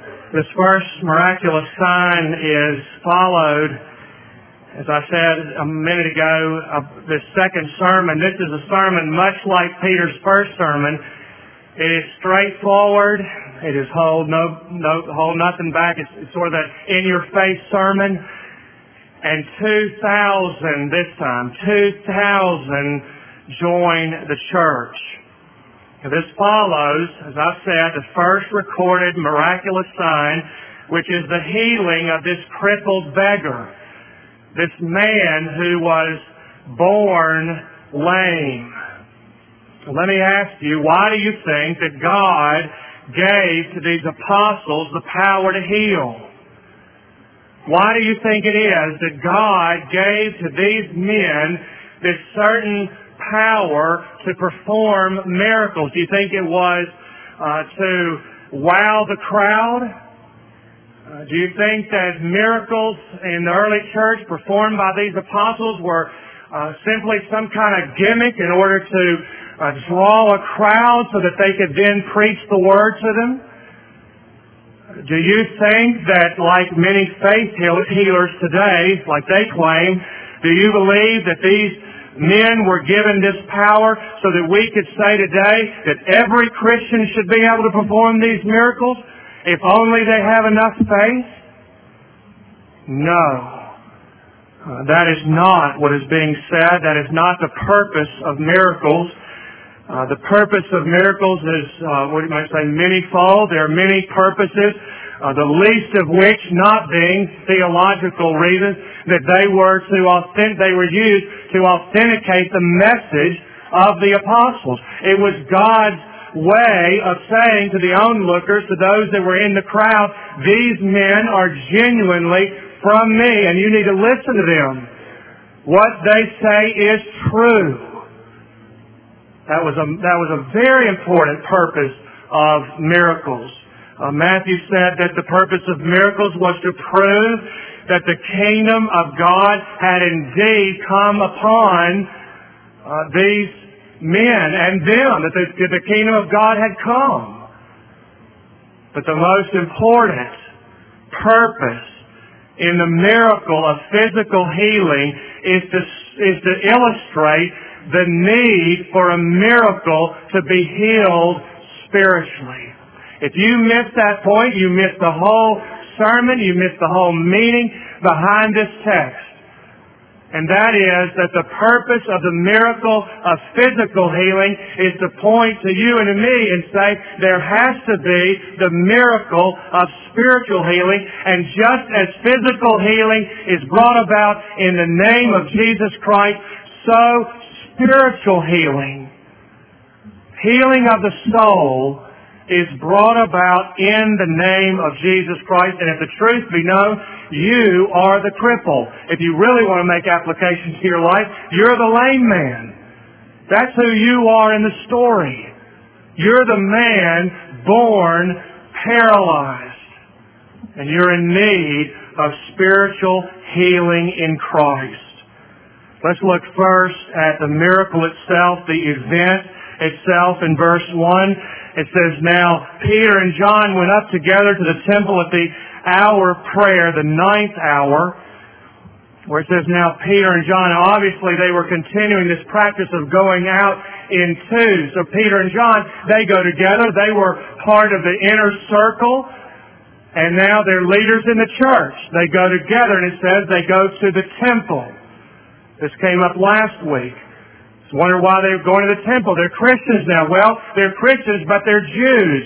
This first miraculous sign is followed, as I said a minute ago, of this second sermon. This is a sermon much like Peter's first sermon. It is straightforward. It is hold nothing back. It's sort of that in-your-face sermon. And 2,000 this time, 2,000 join the church. This follows, as I've said, the first recorded miraculous sign, which is the healing of this crippled beggar, this man who was born lame. Let me ask you, why do you think that God gave to these apostles the power to heal? Why do you think it is that God gave to these men this certain power to perform miracles? Do you think it was to wow the crowd? Do you think that miracles in the early church performed by these apostles were simply some kind of gimmick in order to draw a crowd so that they could then preach the word to them? Do you think that, like many faith healers today, like they claim, do you believe that these men were given this power so that we could say today that every Christian should be able to perform these miracles if only they have enough faith? No. That is not what is being said. That is not the purpose of miracles. The purpose of miracles is, what you might say, manyfold. There are many purposes, the least of which not being theological reasons, that they were used to authenticate the message of the apostles. It was God's way of saying to the onlookers, to those that were in the crowd, these men are genuinely from me, and you need to listen to them. What they say is true. That was a very important purpose of miracles. Matthew said that the purpose of miracles was to prove that the kingdom of God had indeed come upon these men and them, that the kingdom of God had come. But the most important purpose in the miracle of physical healing is to illustrate the need for a miracle to be healed spiritually. If you miss that point, you miss the whole sermon, you miss the whole meaning behind this text. And that is that the purpose of the miracle of physical healing is to point to you and to me and say there has to be the miracle of spiritual healing. And just as physical healing is brought about in the name of Jesus Christ, so spiritual healing, healing of the soul, is brought about in the name of Jesus Christ. And if the truth be known, you are the cripple. If you really want to make applications to your life, you're the lame man. That's who you are in the story. You're the man born paralyzed. And you're in need of spiritual healing in Christ. Let's look first at the miracle itself, the event itself in verse 1. It says, now Peter and John went up together to the temple at the hour of prayer, the 9th hour, where it says, now Peter and John, obviously they were continuing this practice of going out in twos. So Peter and John, they go together. They were part of the inner circle, and now they're leaders in the church. They go together, and it says they go to the temple. This came up last week. Wonder why they're going to the temple. They're Christians now. Well, they're Christians, but they're Jews.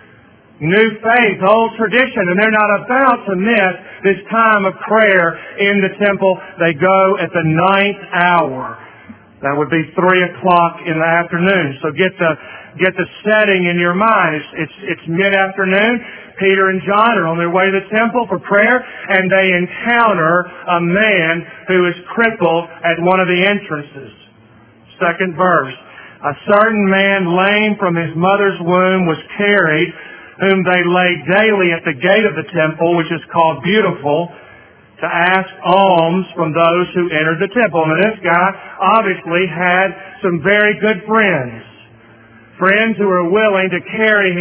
New faith, old tradition, and they're not about to miss this time of prayer in the temple. They go at the 9th hour. That would be 3 o'clock in the afternoon. So get the setting in your mind. It's mid-afternoon. Peter and John are on their way to the temple for prayer, and they encounter a man who is crippled at one of the entrances. Second verse. A certain man lame from his mother's womb was carried, whom they laid daily at the gate of the temple, which is called Beautiful, to ask alms from those who entered the temple. Now this guy obviously had some very good friends. Friends who were willing to carry him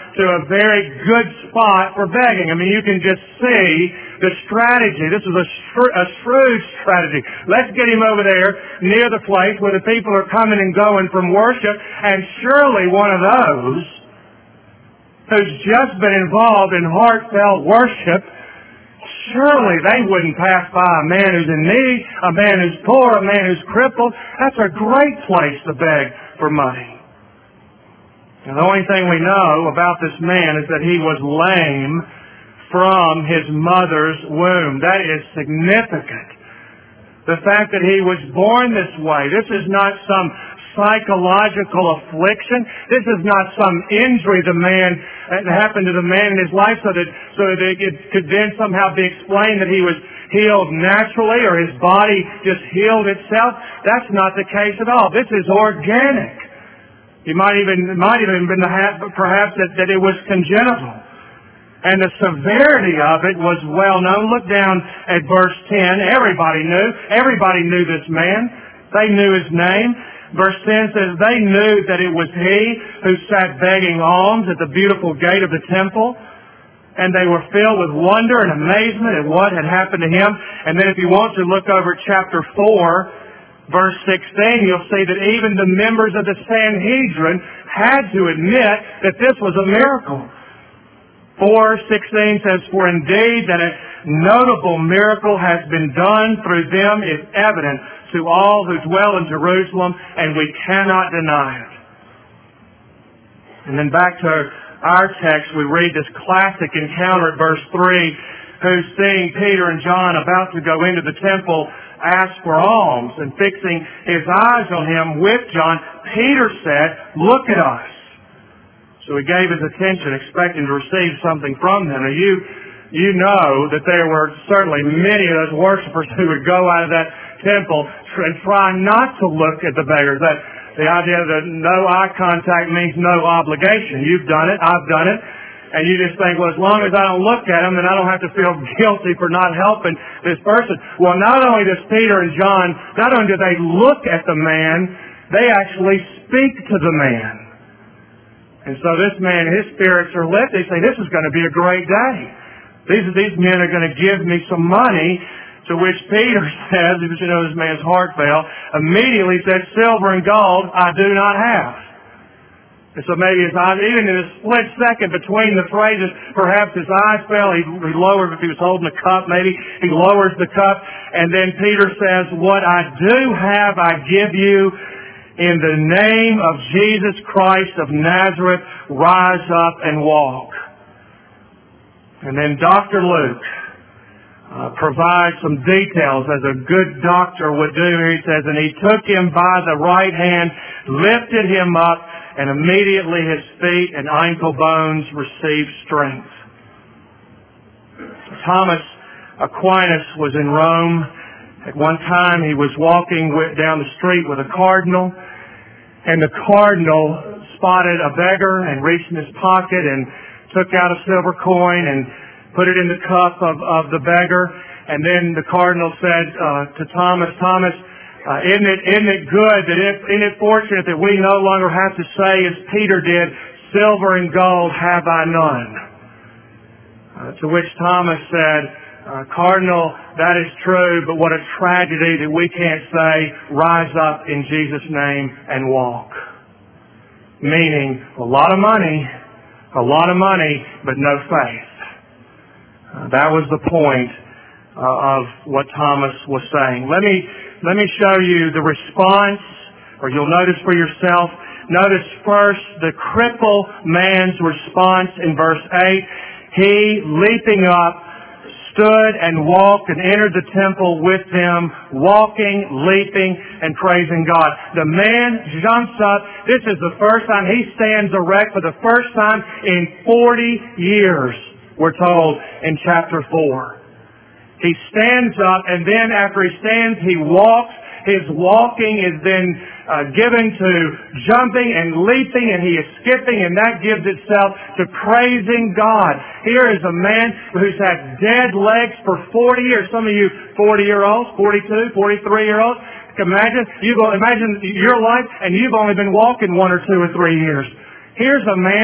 to a very good spot for begging. I mean, you can just see the strategy. This is a shrewd strategy. Let's get him over there near the place where the people are coming and going from worship, and surely one of those who's just been involved in heartfelt worship, surely they wouldn't pass by a man who's in need, a man who's poor, a man who's crippled. That's a great place to beg for money. And the only thing we know about this man is that he was lame from his mother's womb. That is significant. The fact that he was born this way. This is not some psychological affliction. This is not some injury that happened to the man in his life so that it could then somehow be explained that he was healed naturally or his body just healed itself. That's not the case at all. This is organic. It might even been perhaps that it was congenital. And the severity of it was well known. Look down at verse 10. Everybody knew this man. They knew his name. Verse 10 says, they knew that it was he who sat begging alms at the beautiful gate of the temple. And they were filled with wonder and amazement at what had happened to him. And then if you want to look over chapter 4, verse 16, you'll see that even the members of the Sanhedrin had to admit that this was a miracle. 4:16 says, for indeed that a notable miracle has been done through them is evident to all who dwell in Jerusalem, and we cannot deny it. And then back to our text, we read this classic encounter at verse 3, who seeing Peter and John about to go into the temple, asked for alms, and fixing his eyes on him with John, Peter said, look at us. So he gave his attention, expecting to receive something from them. Now you know that there were certainly many of those worshipers who would go out of that temple and try not to look at the beggars. That the idea that no eye contact means no obligation. You've done it, I've done it, and you just think, well, as long as I don't look at them, then I don't have to feel guilty for not helping this person. Well, not only does Peter and John, not only do they look at the man, they actually speak to the man. And so this man, his spirits are lit. They say, this is going to be a great day. These men are going to give me some money. To which Peter says, because you know this man's heart fell, immediately said, silver and gold I do not have. And so maybe his eyes, even in a split second between the phrases, perhaps his eyes fell. He lowered, if he was holding a cup, maybe he lowers the cup. And then Peter says, what I do have I give you. In the name of Jesus Christ of Nazareth, rise up and walk. And then Dr. Luke provides some details as a good doctor would do. He says, and he took him by the right hand, lifted him up, and immediately his feet and ankle bones received strength. Thomas Aquinas was in Rome. At one time he was walking down the street with a cardinal, and the cardinal spotted a beggar and reached in his pocket and took out a silver coin and put it in the cup of the beggar. And then the cardinal said to Thomas, isn't it good isn't it fortunate that we no longer have to say as Peter did, silver and gold have I none. To which Thomas said, Cardinal, that is true, but what a tragedy that we can't say, rise up in Jesus' name and walk. Meaning, a lot of money, but no faith. That was the point of what Thomas was saying. Let me show you the response, or you'll notice for yourself. Notice first the crippled man's response in verse 8. He, leaping up, stood and walked and entered the temple with them, walking, leaping, and praising God. The man jumps up. This is the first time he stands erect for the first time in 40 years, we're told in chapter 4. He stands up, and then after he stands, he walks. His walking is then given to jumping and leaping, and he is skipping, and that gives itself to praising God. Here is a man who's had dead legs for 40 years. Some of you 40-year-olds, 42, 43-year-olds, imagine your life, and you've only been walking 1 or 2 or 3 years. Here's a man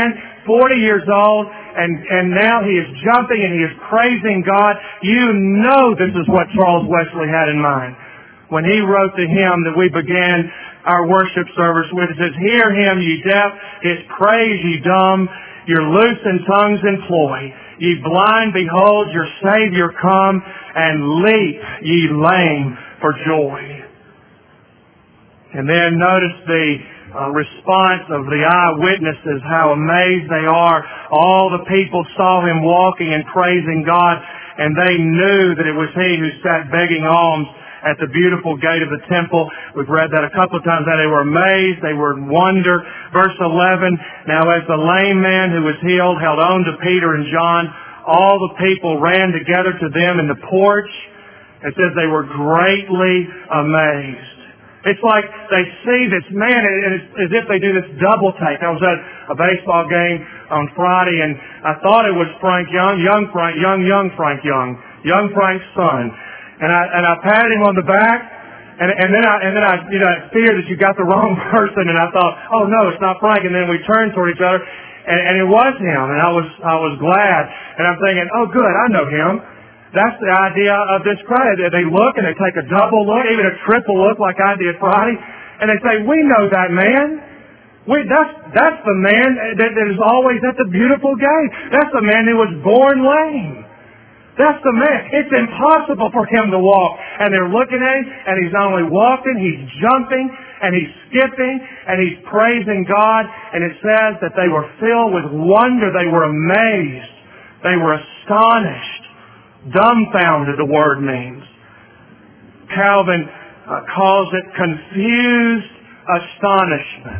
40 years old, and now he is jumping and he is praising God. You know this is what Charles Wesley had in mind when he wrote the hymn that we began our worship service with. It says, "Hear him, ye deaf, his praise, ye dumb, your loosened tongues employ. Ye blind, behold your Savior come, and leap, ye lame, for joy." And then notice the response of the eyewitnesses, how amazed they are. All the people saw him walking and praising God, and they knew that it was he who sat begging alms at the beautiful gate of the temple. We've read that a couple of times. Now they were amazed, they were in wonder. Verse 11, "Now as the lame man who was healed held on to Peter and John, all the people ran together to them in the porch." It says they were greatly amazed. It's like they see this man, and it's as if they do this double take. I was at a baseball game on Friday, and I thought it was Frank Young, young Frank Young, young Frank's son. And I patted him on the back, and then I feared that you got the wrong person, and I thought, oh no, it's not Frank. And then we turned toward each other, and it was him, and I was glad. And I'm thinking, oh good, I know him. That's the idea of this crowd. They look and they take a double look, even a triple look like I did Friday, and they say, we know that man. That's the man that is always at the beautiful gate. That's the man who was born lame. That's the man. It's impossible for him to walk. And they're looking at him, and he's not only walking, he's jumping, and he's skipping, and he's praising God. And it says that they were filled with wonder. They were amazed. They were astonished. Dumbfounded, the word means. Calvin calls it confused astonishment.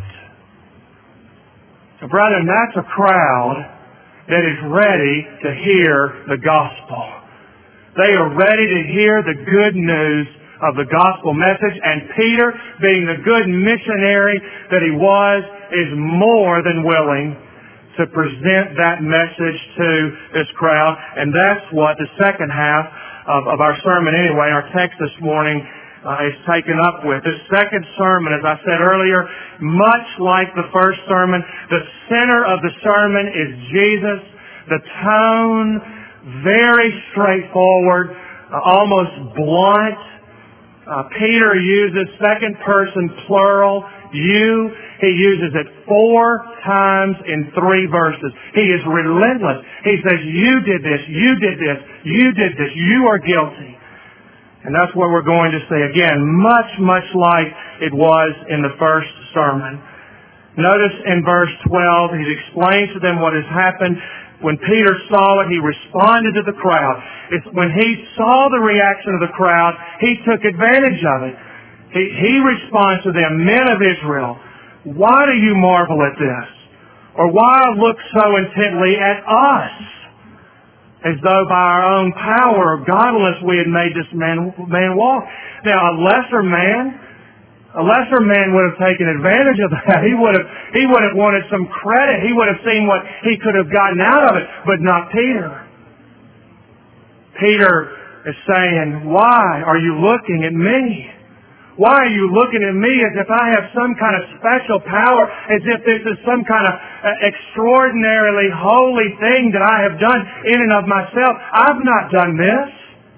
So, brethren, that's a crowd that is ready to hear the gospel. They are ready to hear the good news of the gospel message, and Peter, being the good missionary that he was, is more than willing to present that message to this crowd. And that's what the second half of our sermon anyway, our text this morning, is taken up with. This second sermon, as I said earlier, much like the first sermon, the center of the sermon is Jesus. The tone, very straightforward, almost blunt. Peter uses second person plural, you. He uses it 4 times in 3 verses. He is relentless. He says, you did this, you did this, you did this, you are guilty. And that's what we're going to see. Again, much like it was in the first sermon. Notice in verse 12, he explains to them what has happened. When Peter saw it, he responded to the crowd. It's when he saw the reaction of the crowd, he took advantage of it. He responds to them, men of Israel, why do you marvel at this? Or why look so intently at us? As though by our own power or godliness we had made this man walk. Now, a lesser man would have taken advantage of that. He would have wanted some credit. He would have seen what he could have gotten out of it, but not Peter. Peter is saying, why are you looking at me? Why are you looking at me as if I have some kind of special power, as if this is some kind of extraordinarily holy thing that I have done in and of myself? I've not done this.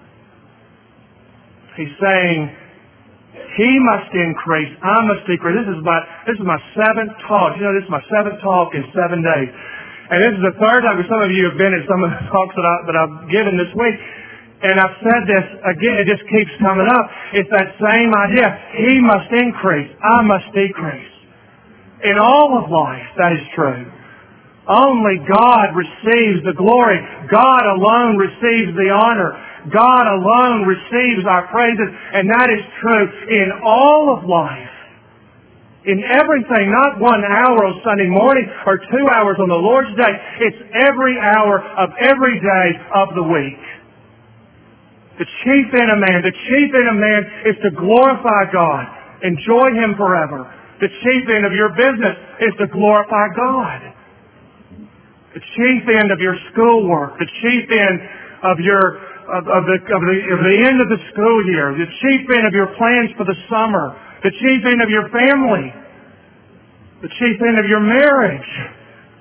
He's saying, he must increase, I must decrease. This is my 7th talk. You know, this is my 7th talk in 7 days. And this is the 3rd time, some of you have been at some of the talks that I've given this week. And I've said this again, it just keeps coming up. It's that same idea. He must increase, I must decrease. In all of life, that is true. Only God receives the glory. God alone receives the honor. God alone receives our praises. And that is true in all of life. In everything, not 1 hour on Sunday morning or 2 hours on the Lord's Day. It's every hour of every day of the week. The chief end of man is to glorify God, enjoy Him forever. The chief end of your business is to glorify God. The chief end of your schoolwork, the chief end of the end of the school year, the chief end of your plans for the summer, the chief end of your family, the chief end of your marriage,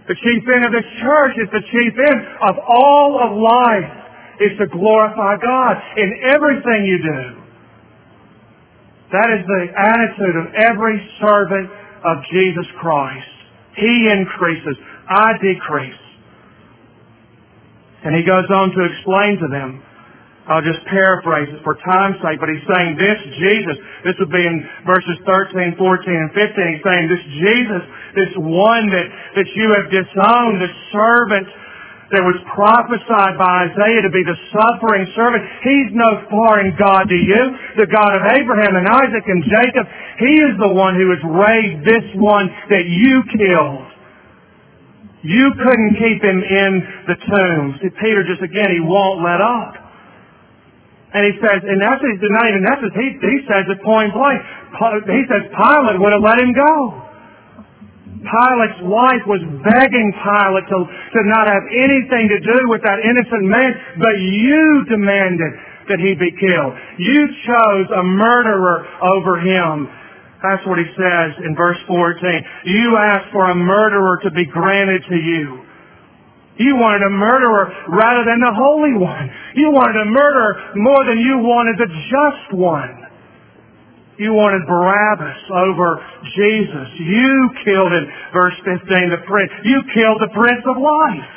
The chief end of this church is the chief end of all of life is to glorify God in everything you do. That is the attitude of every servant of Jesus Christ. He increases, I decrease. And he goes on to explain to them. I'll just paraphrase it for time's sake, but he's saying this Jesus, this would be in verses 13, 14, and 15, he's saying this Jesus, this one that you have disowned, this servant that was prophesied by Isaiah to be the suffering servant, he's no foreign God to you, the God of Abraham and Isaac and Jacob. He is the one who has raised this one that you killed. You couldn't keep him in the tomb. See, Peter just again, he won't let up. And he says, and that's not even that. He says it point blank. He says Pilate would have let him go. Pilate's wife was begging Pilate to not have anything to do with that innocent man, but you demanded that he be killed. You chose a murderer over him. That's what he says in verse 14. You asked for a murderer to be granted to you. You wanted a murderer rather than the Holy One. You wanted a murderer more than you wanted the just one. You wanted Barabbas over Jesus. You killed him, verse 15, you killed the Prince of Life,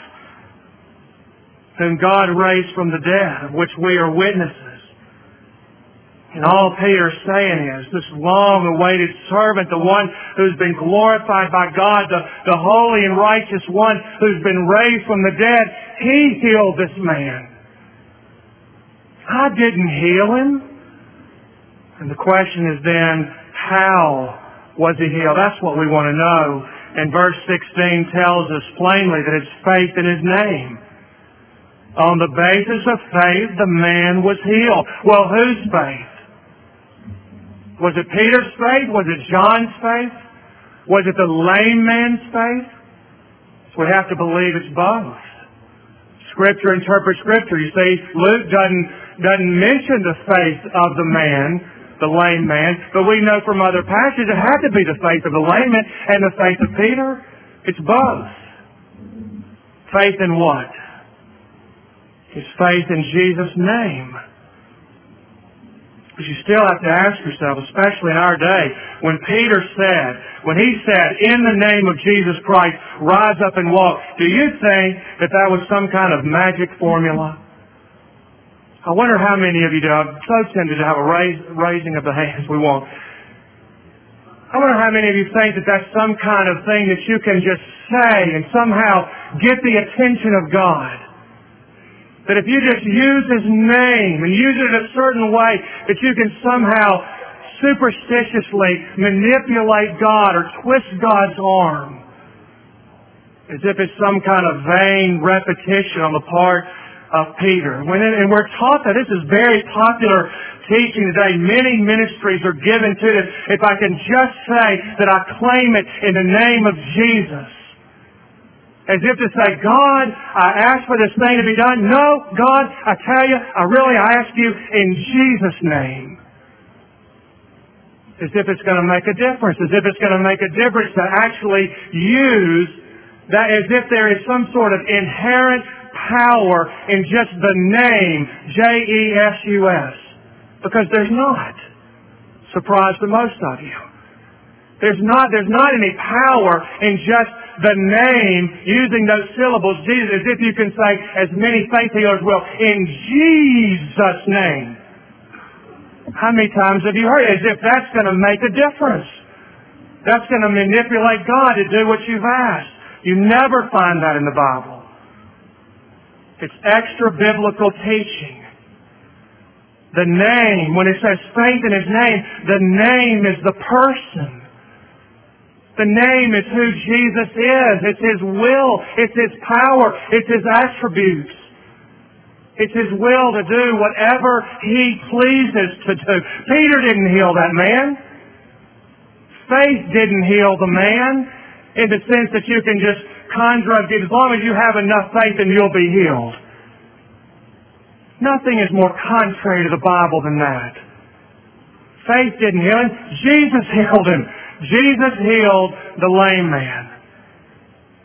whom God raised from the dead, of which we are witnesses. And all Peter's saying is, this long-awaited servant, the one who's been glorified by God, the holy and righteous one who's been raised from the dead, he healed this man. I didn't heal him. And the question is then, how was he healed? That's what we want to know. And verse 16 tells us plainly that it's faith in his name. On the basis of faith, the man was healed. Well, whose faith? Was it Peter's faith? Was it John's faith? Was it the lame man's faith? So we have to believe it's both. Scripture interprets Scripture. You see, Luke doesn't mention the faith of the man, the lame man, but we know from other passages it had to be the faith of the lame man and the faith of Peter. It's both. Faith in what? It's faith in Jesus' name. But you still have to ask yourself, especially in our day, when he said, in the name of Jesus Christ, rise up and walk, do you think that was some kind of magic formula? I wonder how many of you do. I'm so tempted to have a raising of the hands. We won't. I wonder how many of you think that that's some kind of thing that you can just say and somehow get the attention of God. That if you just use His name and use it a certain way, that you can somehow superstitiously manipulate God or twist God's arm. As if it's some kind of vain repetition on the part of Peter. And we're taught that. This is very popular teaching today. Many ministries are given to this. If I can just say that I claim it in the name of Jesus. As if to say, God, I ask for this thing to be done. No, God, I tell you, I ask you in Jesus' name. As if it's going to make a difference. As if it's going to make a difference to actually use that, as if there is some sort of inherent power in just the name, J-E-S-U-S. Because there's not. Surprise to most of you. There's not any power in just the name, using those syllables, Jesus, as if you can say, as many faith healers will, in Jesus' name. How many times have you heard it? As if that's going to make a difference. That's going to manipulate God to do what you've asked. You never find that in the Bible. It's extra biblical teaching. The name, when it says faith in His name, the name is the person. The name is who Jesus is. It's His will. It's His power. It's His attributes. It's His will to do whatever He pleases to do. Peter didn't heal that man. Faith didn't heal the man in the sense that you can just conjure up, as long as you have enough faith and you'll be healed. Nothing is more contrary to the Bible than that. Faith didn't heal him. Jesus healed him. Jesus healed the lame man.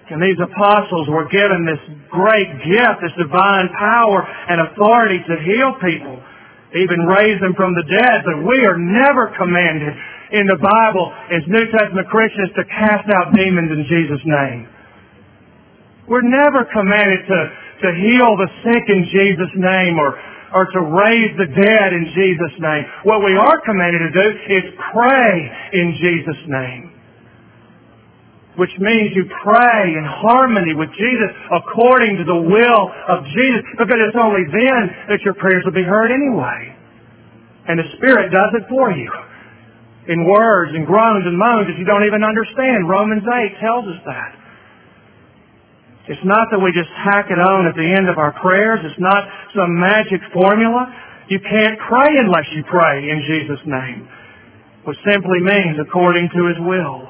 And these apostles were given this great gift, this divine power and authority to heal people, even raise them from the dead. But we are never commanded in the Bible as New Testament Christians to cast out demons in Jesus' name. We're never commanded to heal the sick in Jesus' name or to raise the dead in Jesus' name. What we are commanded to do is pray in Jesus' name. Which means you pray in harmony with Jesus according to the will of Jesus, because it's only then that your prayers will be heard anyway. And the Spirit does it for you in words and groans and moans that you don't even understand. Romans 8 tells us that. It's not that we just hack it on at the end of our prayers. It's not some magic formula. You can't pray unless you pray in Jesus' name, which simply means according to His will.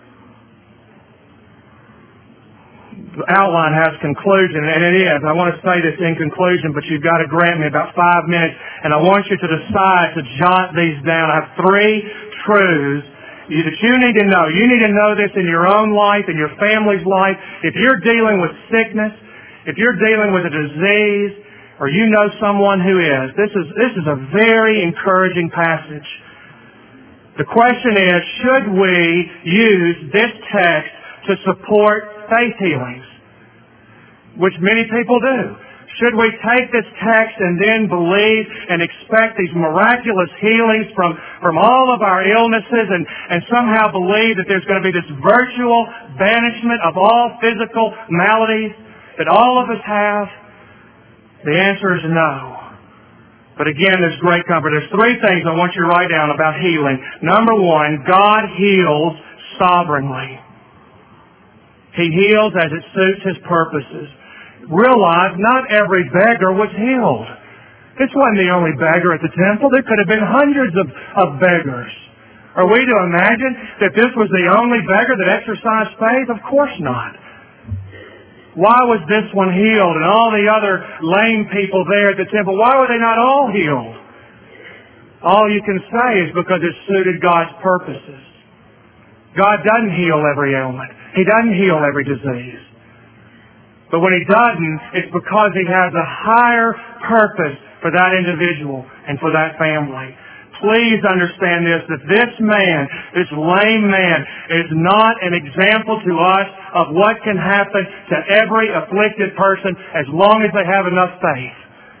The outline has conclusion, and it is. I want to say this in conclusion, but you've got to grant me about 5 minutes, and I want you to decide to jot these down. I have 3 truths that you need to know. You need to know this in your own life, in your family's life. If you're dealing with sickness, if you're dealing with a disease, or you know someone who is, this is a very encouraging passage. The question is, should we use this text to support faith healings, which many people do? Should we take this text and then believe and expect these miraculous healings from all of our illnesses and somehow believe that there's going to be this virtual banishment of all physical maladies that all of us have? The answer is no. But again, there's great comfort. There's 3 things I want you to write down about healing. Number 1, God heals sovereignly. He heals as it suits His purposes. Realize not every beggar was healed. This wasn't the only beggar at the temple. There could have been hundreds of beggars. Are we to imagine that this was the only beggar that exercised faith? Of course not. Why was this one healed and all the other lame people there at the temple, why were they not all healed? All you can say is because it suited God's purposes. God doesn't heal every ailment. He doesn't heal every disease. But when He doesn't, it's because He has a higher purpose for that individual and for that family. Please understand this, that this man, this lame man, is not an example to us of what can happen to every afflicted person as long as they have enough faith.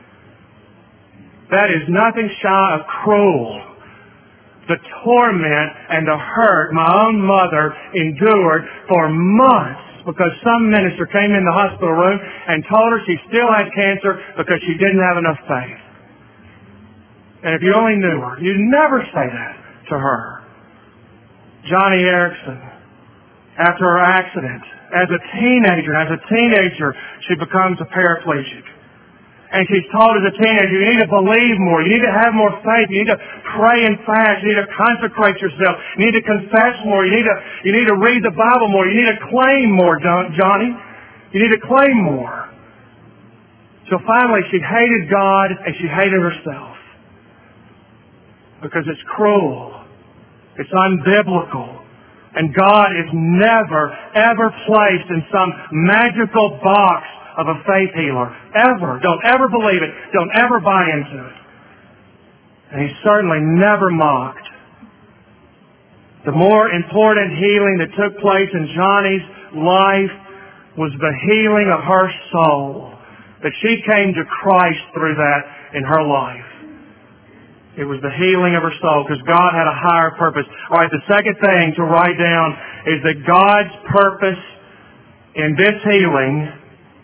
That is nothing shy of cruel. The torment and the hurt my own mother endured for months because some minister came in the hospital room and told her she still had cancer because she didn't have enough faith. And if you only knew her, you'd never say that to her. Johnny Erickson, after her accident, as a teenager, she becomes a paraplegic. And she's told as a teenager, you need to believe more. You need to have more faith. You need to pray and fast. You need to consecrate yourself. You need to confess more. You need to read the Bible more. You need to claim more, Johnny. You need to claim more. So finally, she hated God and she hated herself. Because it's cruel. It's unbiblical. And God is never, ever placed in some magical box of a faith healer. Ever. Don't ever believe it. Don't ever buy into it. And He's certainly never mocked. The more important healing that took place in Johnny's life was the healing of her soul. That she came to Christ through that in her life. It was the healing of her soul because God had a higher purpose. All right, the second thing to write down is that God's purpose in this healing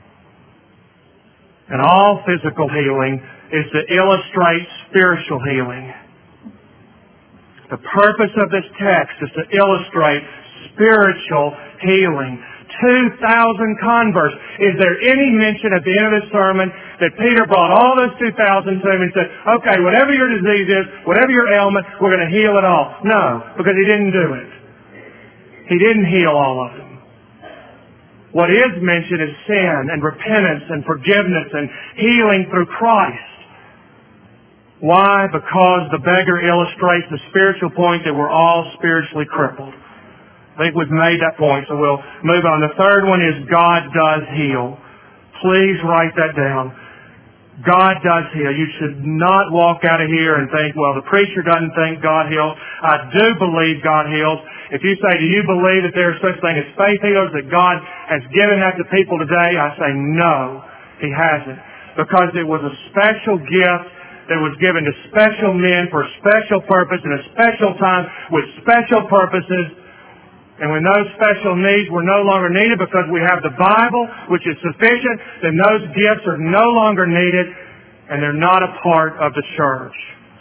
and all physical healing is to illustrate spiritual healing. The purpose of this text is to illustrate spiritual healing. 2,000 converts. Is there any mention at the end of this sermon that Peter brought all those 2,000 to him and said, okay, whatever your disease is, whatever your ailment, we're going to heal it all? No, because he didn't do it. He didn't heal all of them. What is mentioned is sin and repentance and forgiveness and healing through Christ. Why? Because the beggar illustrates the spiritual point that we're all spiritually crippled. I think we've made that point, so we'll move on. The third one is God does heal. Please write that down. God does heal. You should not walk out of here and think, well, the preacher doesn't think God heals. I do believe God heals. If you say, do you believe that there is such thing as faith healers, that God has given that to people today? I say, no, He hasn't. Because it was a special gift that was given to special men for a special purpose in a special time with special purposes. And when those special needs were no longer needed because we have the Bible, which is sufficient, then those gifts are no longer needed and they're not a part of the church.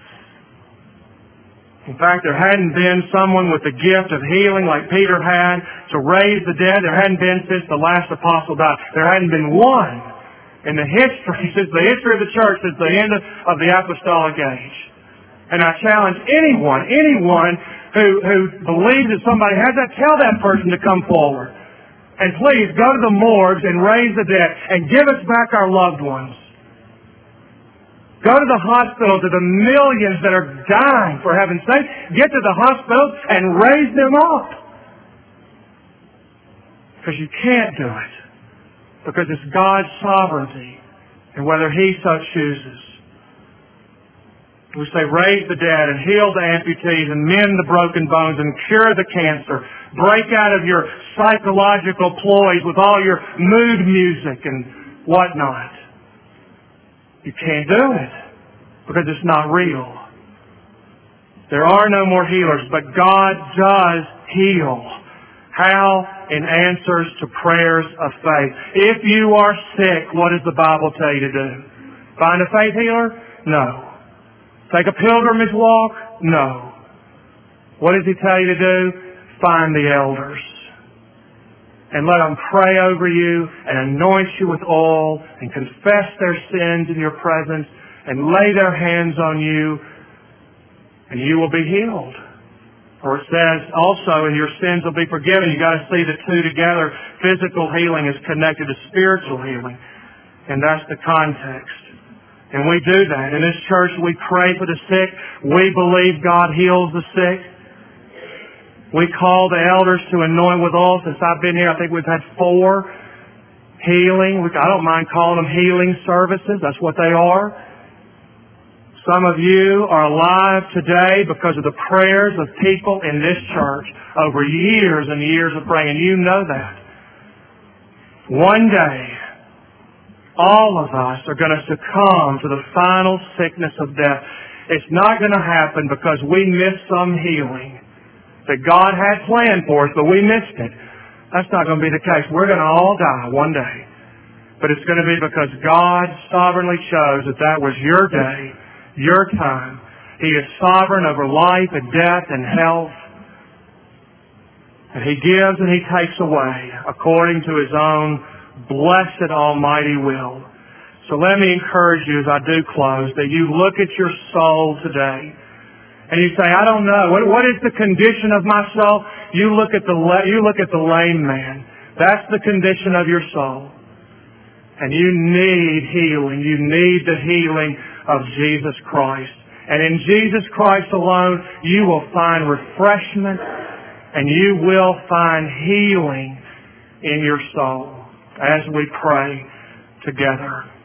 In fact, there hadn't been someone with the gift of healing like Peter had to raise the dead. There hadn't been since the last apostle died. There hadn't been one in the history, since the history of the church, since the end of the apostolic age. And I challenge anyone who believes that somebody has that, tell that person to come forward. And please go to the morgues and raise the dead and give us back our loved ones. Go to the hospitals, to the millions that are dying, for heaven's sake. Get to the hospitals and raise them up. Because you can't do it. Because it's God's sovereignty and whether He so chooses. We say, raise the dead and heal the amputees and mend the broken bones and cure the cancer. Break out of your psychological ploys with all your mood music and whatnot. You can't do it because it's not real. There are no more healers, but God does heal. How? In answers to prayers of faith. If you are sick, what does the Bible tell you to do? Find a faith healer? No. Take a pilgrimage walk? No. What does He tell you to do? Find the elders. And let them pray over you and anoint you with oil and confess their sins in your presence and lay their hands on you and you will be healed. Or it says also, and your sins will be forgiven. You've got to see the two together. Physical healing is connected to spiritual healing. And that's the context. And we do that. In this church, we pray for the sick. We believe God heals the sick. We call the elders to anoint with oil. Since I've been here, I think we've had 4 healing. I don't mind calling them healing services. That's what they are. Some of you are alive today because of the prayers of people in this church over years and years of praying. And you know that. One day, all of us are going to succumb to the final sickness of death. It's not going to happen because we missed some healing that God had planned for us, but we missed it. That's not going to be the case. We're going to all die one day. But it's going to be because God sovereignly chose that that was your day, your time. He is sovereign over life and death and health. And He gives and He takes away according to His own blessed almighty will. So let me encourage you as I do close that you look at your soul today and you say, I don't know. What is the condition of my soul? You look at the lame man. That's the condition of your soul. And you need healing. You need the healing of Jesus Christ. And in Jesus Christ alone, you will find refreshment and you will find healing in your soul as we pray together.